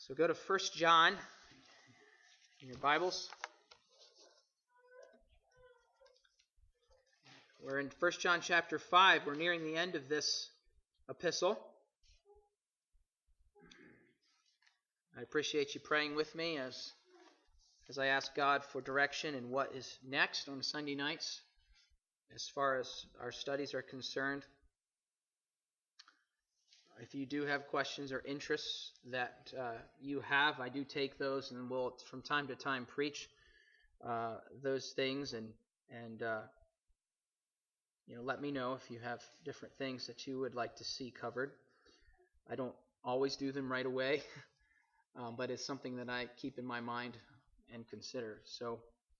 So go to 1 John in your Bibles. We're in 1 John chapter 5. We're nearing the end of this epistle. I appreciate you praying with me as I ask God for direction in what is next on Sunday nights as far as our studies are concerned. If you do have questions or interests that you have, I do take those, and will from time to time preach those things, and let me know if you have different things that you would like to see covered. I don't always do them right away, but it's something that I keep in my mind and consider. So,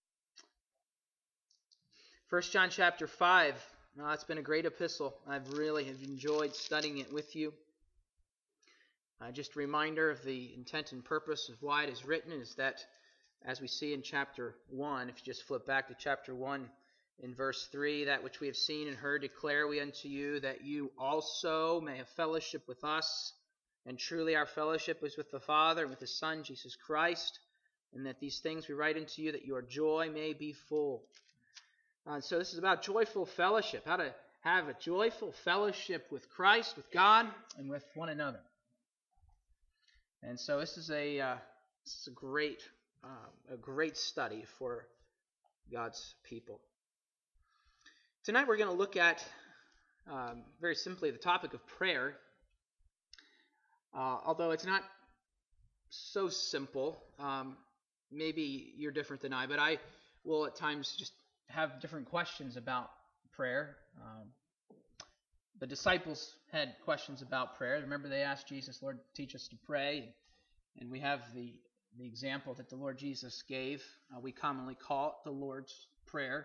1 John chapter 5. It's been a great epistle. I've really enjoyed studying it with you. Just a reminder of the intent and purpose of why it is written is that, as we see in chapter 1, if you just flip back to chapter 1 in verse 3, that which we have seen and heard declare we unto you, that you also may have fellowship with us. And truly our fellowship is with the Father and with His Son, Jesus Christ, and that these things we write unto you, that your joy may be full. So this is about joyful fellowship, how to have a joyful fellowship with Christ, with God, and with one another. And so this is a great study for God's people. Tonight we're going to look at, very simply, the topic of prayer. Although it's not so simple, maybe you're different than I, but I will at times just have different questions about prayer. The disciples had questions about prayer. Remember, they asked Jesus, Lord, teach us to pray. And we have the example that the Lord Jesus gave. We commonly call it the Lord's Prayer.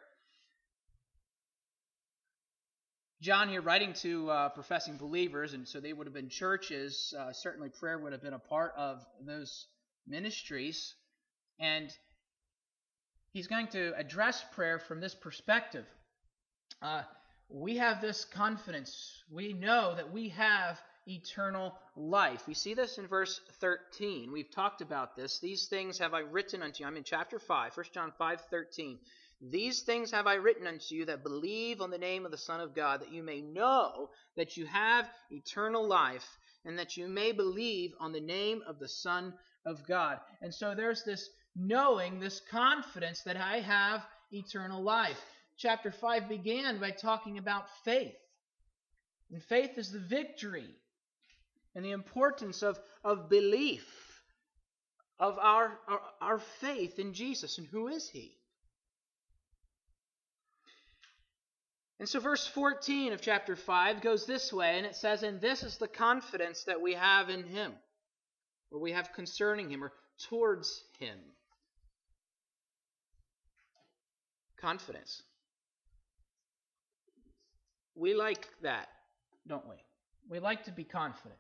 John here writing to professing believers, and so they would have been churches. Certainly prayer would have been a part of those ministries. And he's going to address prayer from this perspective. We have this confidence. We know that we have eternal life. We see this in verse 13. We've talked about this. These things have I written unto you. I'm in chapter 5, 1 John 5:13. These things have I written unto you that believe on the name of the Son of God, that you may know that you have eternal life, and that you may believe on the name of the Son of God. And so there's this knowing, this confidence that I have eternal life. Chapter 5 began by talking about faith. And faith is the victory and the importance of belief, of our faith in Jesus. And who is He? And so verse 14 of chapter 5 goes this way, and it says, and this is the confidence that we have in Him, or we have concerning Him, or towards Him. Confidence. We like that, don't we? We like to be confident.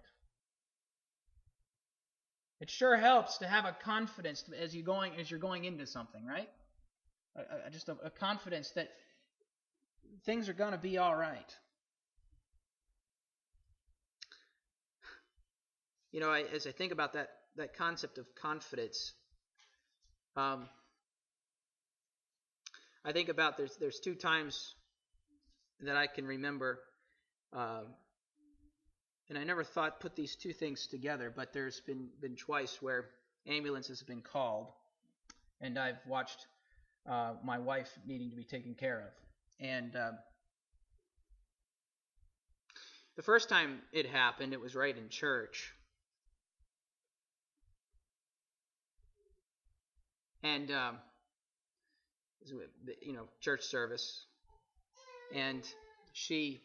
It sure helps to have a confidence as you're going into something, right? Just a confidence that things are going to be all right. As I think about that concept of confidence, I think about there's two times that I can remember, and I never put these two things together, but there's been twice where ambulances have been called, and I've watched my wife needing to be taken care of. And the first time it happened, it was right in church. And, church service. And she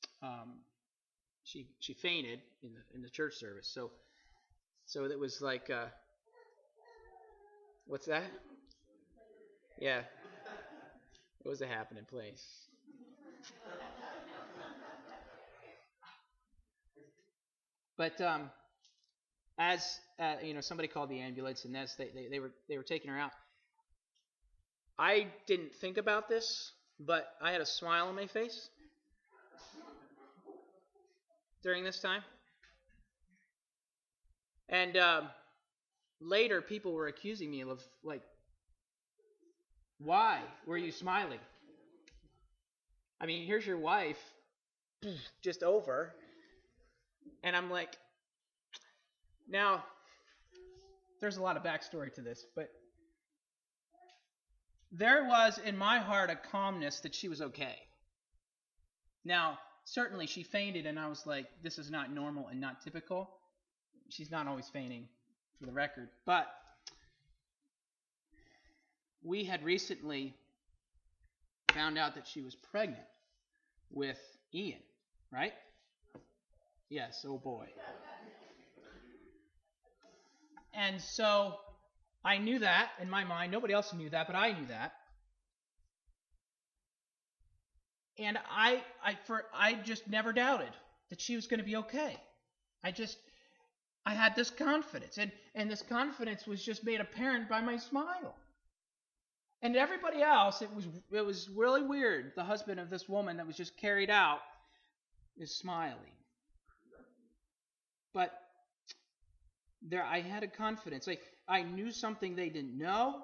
fainted in the church service. So it was like, what's that? Yeah. It was a happening place. But as somebody called the ambulance, and as they were taking her out, I didn't think about this, but I had a smile on my face during this time. And later people were accusing me of, like, why were you smiling? I mean, here's your wife just over. And I'm like, now, there's a lot of backstory to this, but there was in my heart a calmness that she was okay. Now, certainly she fainted, and I was like, this is not normal and not typical. She's not always fainting, for the record. But we had recently found out that she was pregnant with Ian, right? Yes, oh boy. And so I knew that in my mind. Nobody else knew that, but I knew that. And I just never doubted that she was going to be okay. I had this confidence, and this confidence was just made apparent by my smile. And everybody else, it was really weird. The husband of this woman that was just carried out is smiling. But there, I had a confidence. I knew something they didn't know,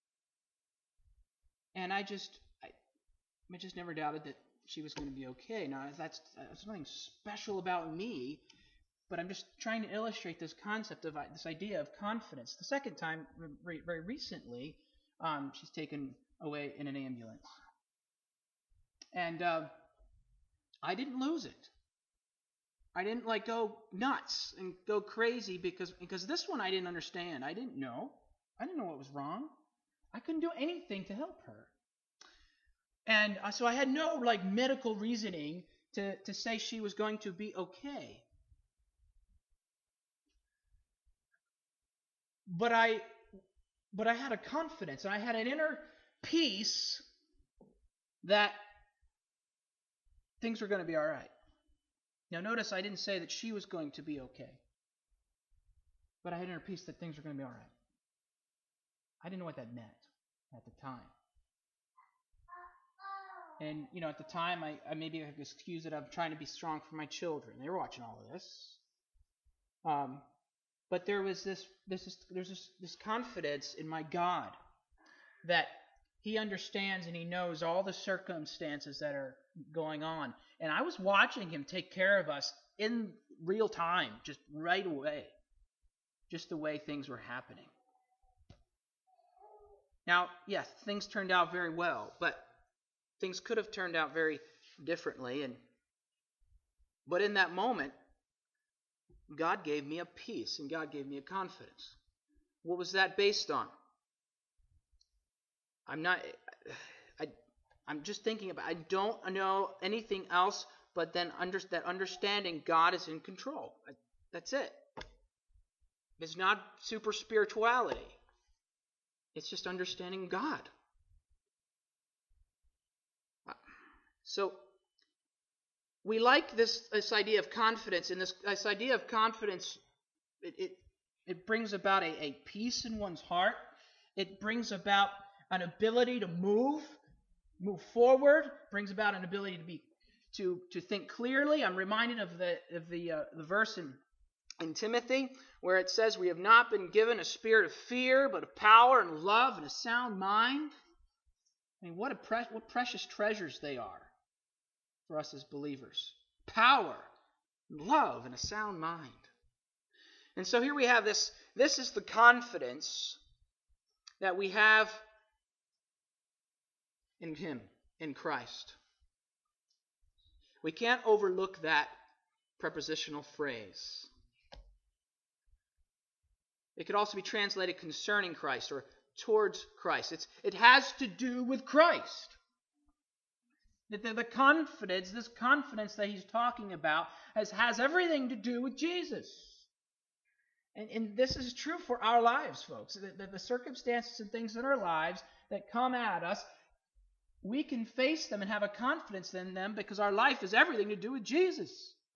and I just never doubted that she was going to be okay. Now, that's nothing special about me, but I'm just trying to illustrate this concept of this idea of confidence. The second time, very recently, she's taken away in an ambulance. And I didn't lose it. I didn't go nuts and go crazy because this one I didn't understand. I didn't know. I didn't know what was wrong. I couldn't do anything to help her. And so I had no medical reasoning to say she was going to be okay. But I had a confidence, and I had an inner peace that things were going to be all right. Now notice I didn't say that she was going to be okay. But I had an inner peace that things were going to be all right. I didn't know what that meant at the time. And, at the time, I maybe I could excuse it. I'm trying to be strong for my children. They were watching all of this. But there was this confidence in my God that He understands and He knows all the circumstances that are going on. And I was watching Him take care of us in real time, just right away, just the way things were happening. Now, yes, things turned out very well, but things could have turned out very differently. But in that moment, God gave me a peace and God gave me a confidence. What was that based on? I'm just thinking about, I don't know anything else but then that understanding God is in control. That's it. It's not super spirituality. It's just understanding God. So we like this idea of confidence, and this idea of confidence, it brings about a peace in one's heart. It brings about an ability to move forward. Brings about an ability to think clearly. I'm reminded of the verse in Timothy where it says, "We have not been given a spirit of fear, but of power and love and a sound mind." I mean, what precious treasures they are for us as believers. Power, love, and a sound mind. And so here we have this. This is the confidence that we have in Him, in Christ. We can't overlook that prepositional phrase. It could also be translated concerning Christ or towards Christ. It has to do with Christ. The confidence, this confidence that he's talking about has everything to do with Jesus. And this is true for our lives, folks. The circumstances and things in our lives that come at us, we can face them and have a confidence in them because our life has everything to do with Jesus.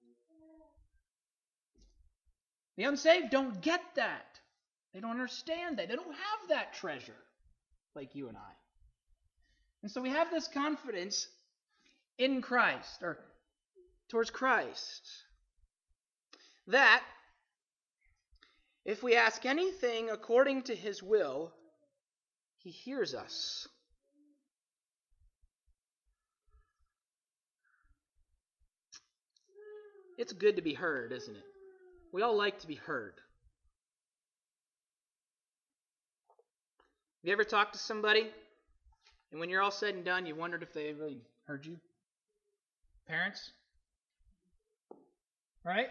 The unsaved don't get that. They don't understand that. They don't have that treasure like you and I. And so we have this confidence in Christ, or towards Christ, that If we ask anything according to his will, he hears us. It's good to be heard, isn't it? We all like to be heard. Have you ever talked to somebody, and when you're all said and done, you wondered if they really heard you? Parents? Right?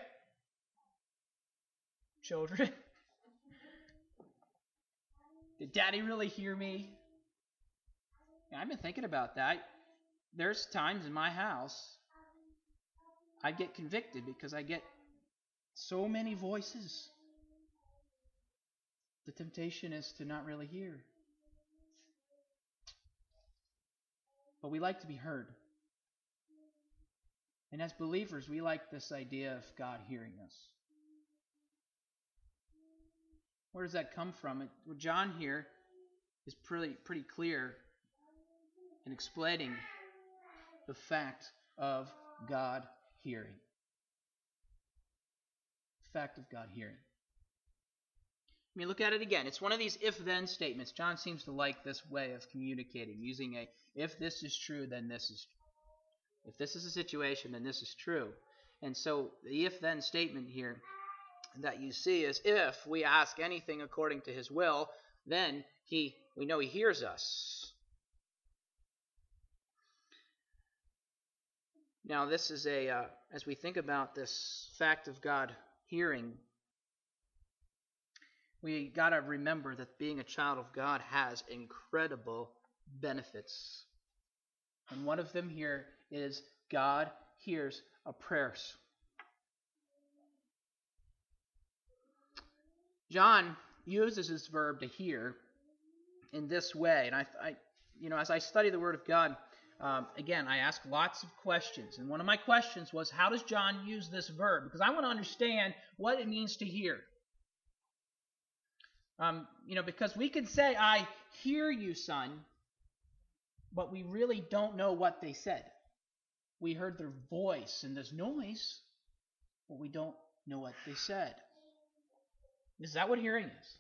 Children? Did Daddy really hear me? Yeah, I've been thinking about that. There's times in my house I get convicted because I get so many voices. The temptation is to not really hear. But we like to be heard. And as believers, we like this idea of God hearing us. Where does that come from? Well, John here is pretty clear in explaining the fact of God hearing. The fact of God hearing. I mean, look at it again. It's one of these if-then statements. John seems to like this way of communicating, using a, if this is true, then this is true. If this is a situation, then this is true. And so the if-then statement here that you see is, if we ask anything according to his will, then we know he hears us. Now, this is as we think about this fact of God hearing, we got to remember that being a child of God has incredible benefits. And one of them here is God hears our prayers. John uses this verb to hear in this way. And I as I study the Word of God, again, I ask lots of questions. And one of my questions was, how does John use this verb? Because I want to understand what it means to hear. Because we could say, I hear you, son, but we really don't know what they said. We heard their voice and this noise, but we don't know what they said. Is that what hearing is?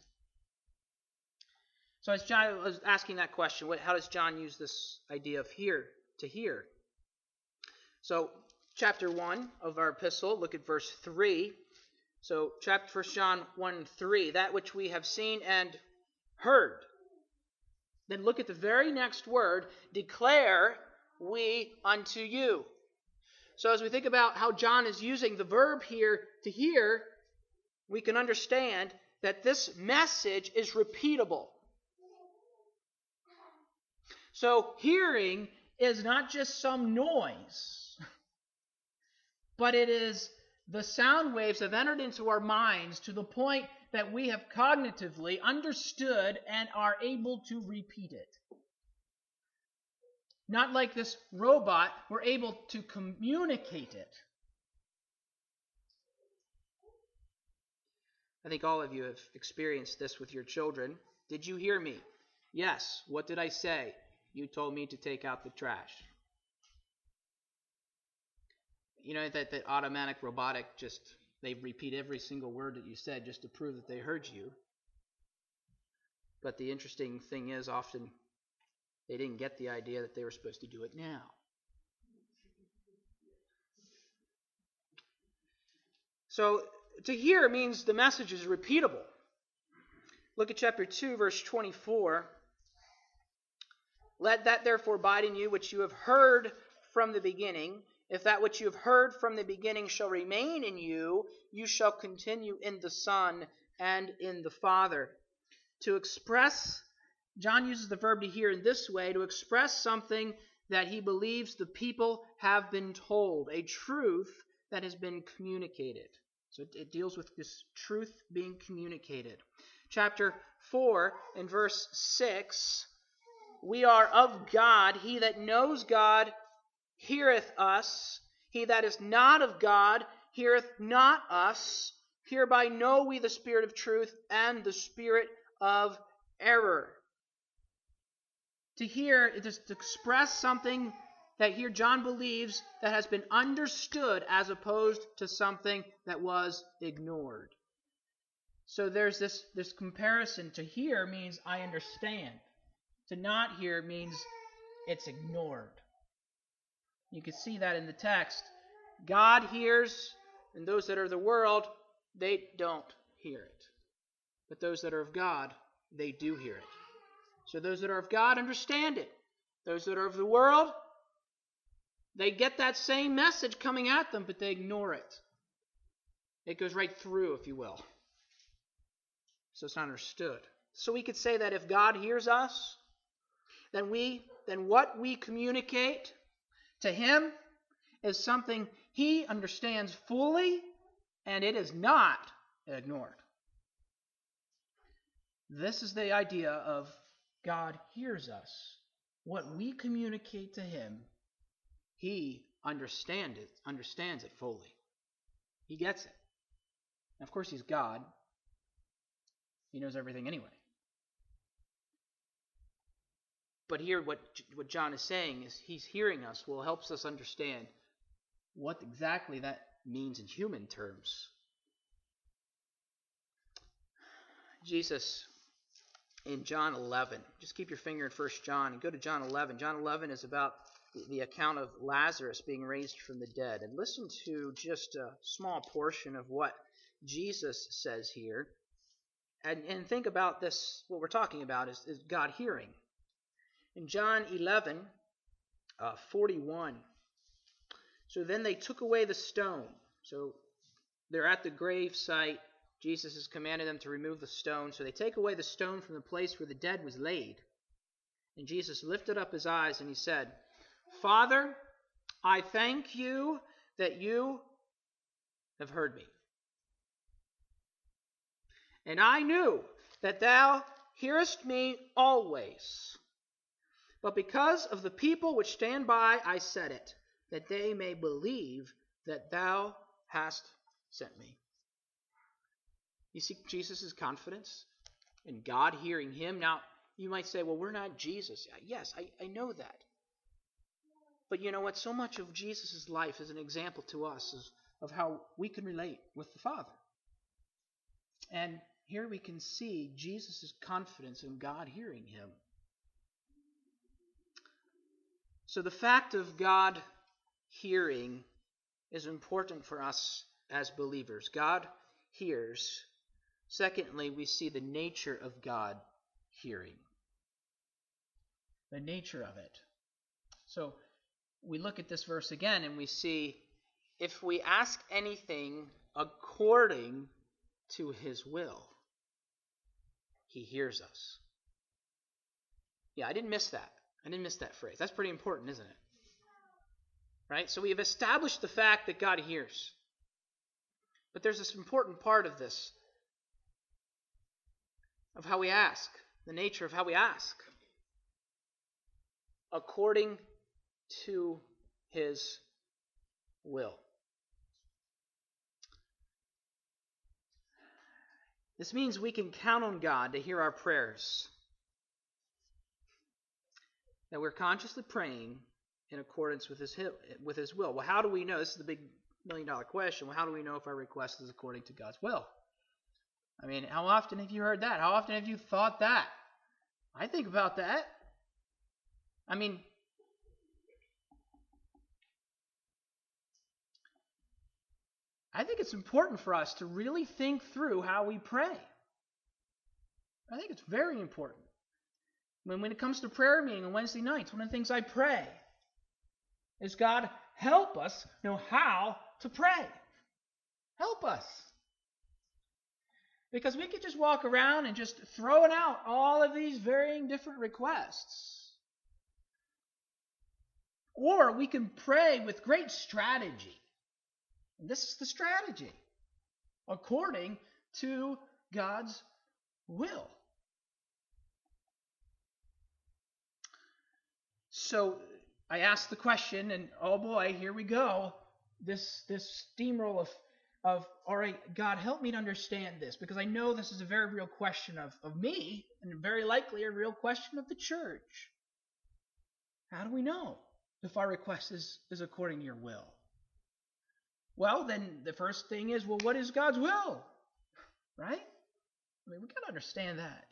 So as John was asking that question, how does John use this idea of to hear? So chapter 1 of our epistle, look at verse 3. So 1 John 1:3, that which we have seen and heard. Then look at the very next word, declare we unto you. So as we think about how John is using the verb here to hear, we can understand that this message is repeatable. So hearing is not just some noise, but it is the sound waves have entered into our minds to the point that we have cognitively understood and are able to repeat it. Not like this robot, we're able to communicate it. I think all of you have experienced this with your children. Did you hear me? Yes. What did I say? You told me to take out the trash. You know that automatic robotic they repeat every single word that you said just to prove that they heard you. But the interesting thing is often they didn't get the idea that they were supposed to do it now. So to hear means the message is repeatable. Look at chapter 2, verse 24. Let that therefore abide in you which you have heard from the beginning. If that which you have heard from the beginning shall remain in you, you shall continue in the Son and in the Father. To express, John uses the verb to hear in this way, to express something that he believes the people have been told, a truth that has been communicated. So it deals with this truth being communicated. Chapter 4 and verse 6, we are of God. He that knows God heareth us. He that is not of God heareth not us. Hereby know we the spirit of truth and the spirit of error. To hear is to express something that here John believes that has been understood as opposed to something that was ignored. So there's this comparison. To hear means I understand. To not hear means it's ignored. You can see that in the text. God hears, and those that are of the world, they don't hear it. But those that are of God, they do hear it. So those that are of God understand it. Those that are of the world, they get that same message coming at them, but they ignore it. It goes right through, if you will. So it's not understood. So we could say that if God hears us, then what we communicate to Him is something He understands fully, and it is not ignored. This is the idea of God hears us. What we communicate to Him, He understands it fully. He gets it. And of course, He's God. He knows everything anyway. But here, what John is saying is He's hearing us, helps us understand what exactly that means in human terms. Jesus, in John 11, just keep your finger in 1 John and go to John 11. John 11 is about the account of Lazarus being raised from the dead. And listen to just a small portion of what Jesus says here. And think about this, what we're talking about is God hearing. In John 11, 41, so then they took away the stone. So they're at the grave site. Jesus has commanded them to remove the stone. So they take away the stone from the place where the dead was laid. And Jesus lifted up His eyes and He said, Father, I thank You that You have heard me. And I knew that Thou hearest me always. But because of the people which stand by, I said it, that they may believe that Thou hast sent me. You see Jesus' confidence in God hearing Him. Now, you might say, well, we're not Jesus. Yes, I know that. But you know what? So much of Jesus' life is an example to us of how we can relate with the Father. And here we can see Jesus' confidence in God hearing Him. So the fact of God hearing is important for us as believers. God hears. Secondly, we see the nature of God hearing. The nature of it. So we look at this verse again and we see, if we ask anything according to His will, He hears us. Yeah, I didn't miss that. I didn't miss that phrase. That's pretty important, isn't it? Right? So we have established the fact that God hears. But there's this important part of this, of how we ask, the nature of how we ask. According to His will. This means we can count on God to hear our prayers. That we're consciously praying in accordance with His will. Well, how do we know? This is the big $1,000,000 question. Well, how do we know if our request is according to God's will? I mean, how often have you heard that? How often have you thought that? I think about that. I mean, I think it's important for us to really think through how we pray. I think it's very important. When it comes to prayer meeting on Wednesday nights, one of the things I pray is, God, help us know how to pray. Help us. Because we could just walk around and just throwing out all of these varying different requests. Or we can pray with great strategy. And this is the strategy. According to God's will. So I asked the question, and oh boy, here we go. This steamroll of all right, God, help me to understand this, because I know this is a very real question of me, and very likely a real question of the church. How do we know if our request is according to Your will? Well, then the first thing is, well, what is God's will? Right? I mean, we got to understand that.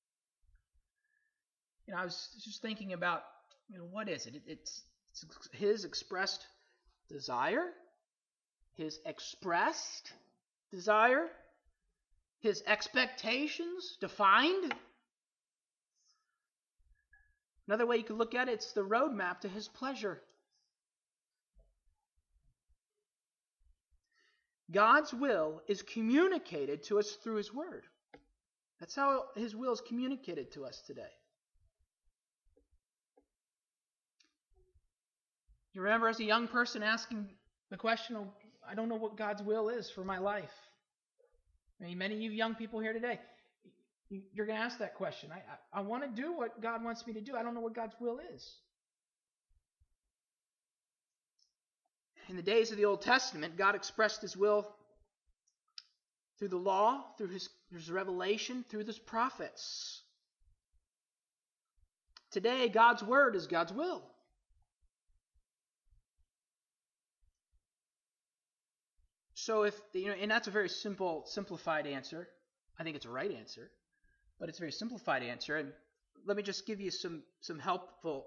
I was just thinking about, what is it? It's his expressed desire, his expressed desire, his expectations defined. Another way you could look at it, it's the roadmap to his pleasure. God's will is communicated to us through his word. That's how his will is communicated to us today. You remember as a young person asking the question, I don't know what God's will is for my life. I mean, many of you young people here today, you're going to ask that question. I want to do what God wants me to do. I don't know what God's will is. In the days of the Old Testament, God expressed his will through the law, through his revelation, through his prophets. Today, God's word is God's will. So and that's a very simplified answer. I think it's a right answer, but it's a very simplified answer. And let me just give you some helpful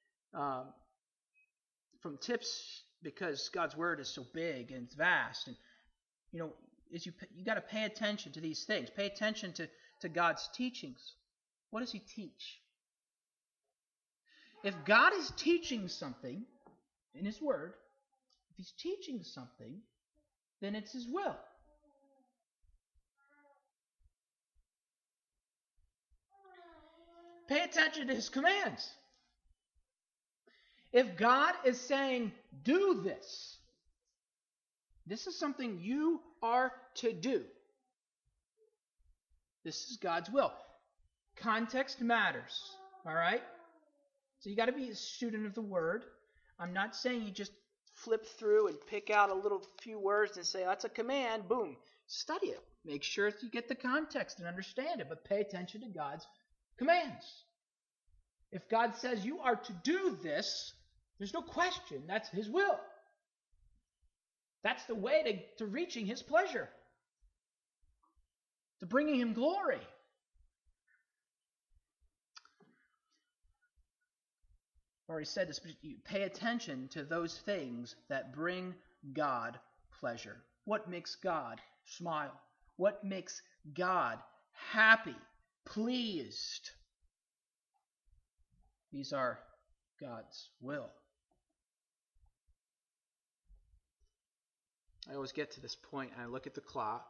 from tips, because God's word is so big and it's vast. And you got to pay attention to these things. Pay attention to God's teachings. What does he teach? If God is teaching something in his word, if he's teaching something, then it's his will. Pay attention to his commands. If God is saying, do this, this is something you are to do. This is God's will. Context matters, all right? So you got to be a student of the word. I'm not saying you just flip through and pick out a little few words and say, that's a command, boom. Study it. Make sure you get the context and understand it, but pay attention to God's commands. If God says you are to do this, there's no question that's his will. That's the way to reaching his pleasure, to bringing him glory. I've already said this, but you pay attention to those things that bring God pleasure. What makes God smile? What makes God happy, pleased? These are God's will. I always get to this point and I look at the clock,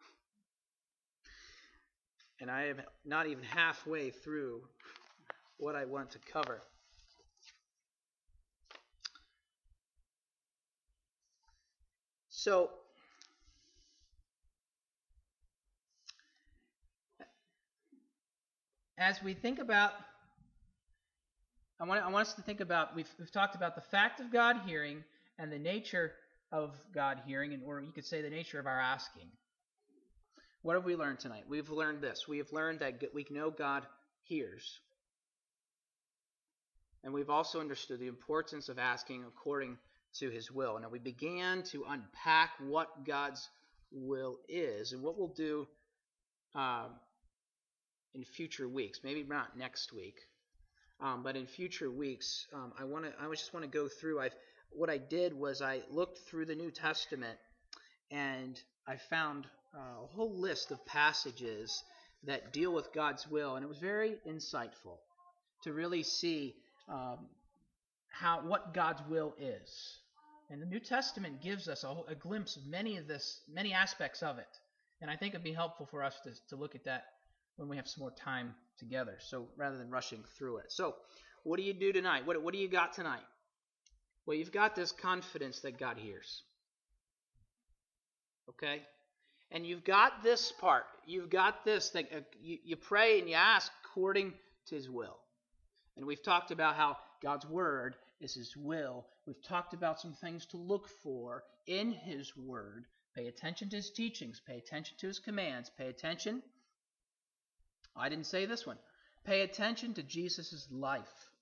and I am not even halfway through what I want to cover. So, as we think about, I want us to think about, we've talked about the fact of God hearing and the nature of God hearing, or you could say the nature of our asking. What have we learned tonight? We've learned this. We have learned that we know God hears. And we've also understood the importance of asking according to his will. Now we began to unpack what God's will is, and what we'll do in future weeks. Maybe not next week, but in future weeks, I just want to go through. What I did was I looked through the New Testament, and I found a whole list of passages that deal with God's will, and it was very insightful to really see what God's will is. And the New Testament gives us a glimpse of many aspects of it. And I think it'd be helpful for us to look at that when we have some more time together. So rather than rushing through it. So what do you do tonight? What do you got tonight? Well, you've got this confidence that God hears. Okay? And you've got this part. You've got this thing. You pray and you ask according to his will. And we've talked about how God's word is his will. We've talked about some things to look for in his word. Pay attention to his teachings. Pay attention to his commands. Pay attention. I didn't say this one. Pay attention to Jesus' life.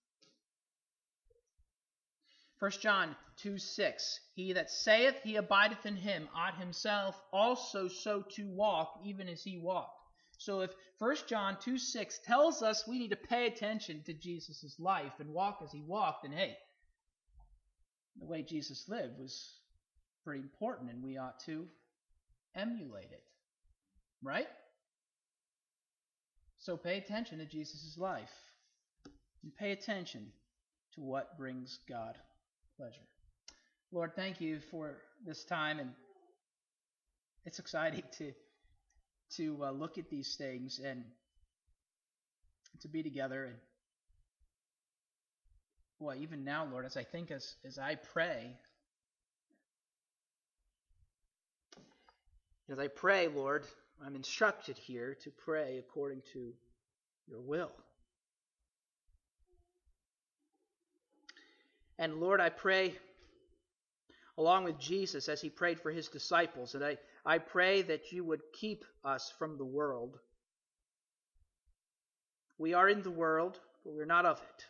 1 John 2:6. He that saith he abideth in him ought himself also so to walk, even as he walked. So if 1 John 2:6 tells us we need to pay attention to Jesus' life and walk as he walked, then hey, the way Jesus lived was pretty important and we ought to emulate it. Right? So pay attention to Jesus' life and pay attention to what brings God pleasure. Lord, thank you for this time, and it's exciting to look at these things and to be together. And boy, even now, Lord, as I think, as I pray, Lord, I'm instructed here to pray according to your will. And Lord, I pray along with Jesus as he prayed for his disciples, and I pray that you would keep us from the world. We are in the world, but we're not of it.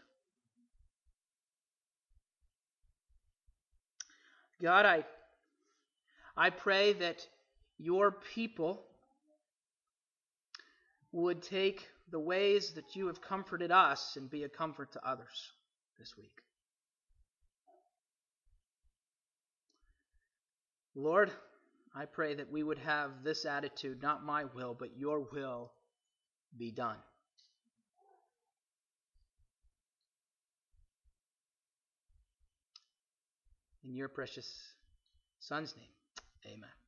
God, I pray that your people would take the ways that you have comforted us and be a comfort to others this week. Lord, I pray that we would have this attitude, not my will, but your will be done. In your precious Son's name, amen.